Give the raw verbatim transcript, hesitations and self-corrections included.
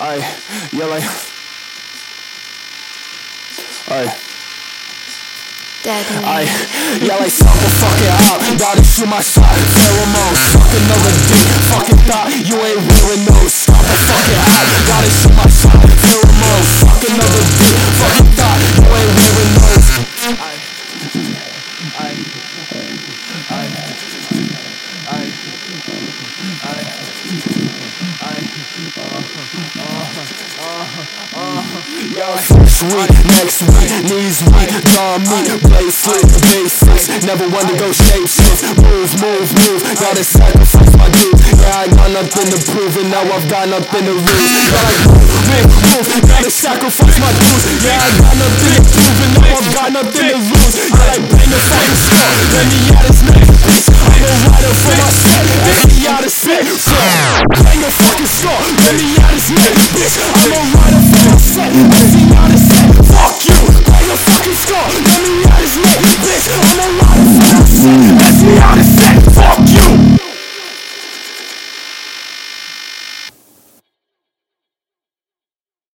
I, yeah, like, I, I, yeah, like, suck the fucking up. Gotta shoot my shot, pheromones. Fuck another dick, fucking thought you ain't wearing those. Stop the fucking hot, gotta shoot my shot, pheromones. Fuck another dick, fucking thought you ain't wearing those. I, I, I, I, I, I, I, uh, uh, uh, uh, yo, first week, next week, knees weak, jaw meat, play slick, basics, never want to go shape shift, move, move, move, gotta sacrifice my dues, yeah, I got nothing to prove, and now I've got nothing to lose, gotta move, move, move, gotta sacrifice my dues, yeah, I got nothing to prove, and now I've got nothing to lose, yeah, like bang the fucking skull, let me out his neck, bitch, I'm a rider for my set, let me out his spit, bang the fucking skull, let me out his neck, bitch, I'm a rider for my set, let me out his set, fuck you, bang the fucking skull, let me out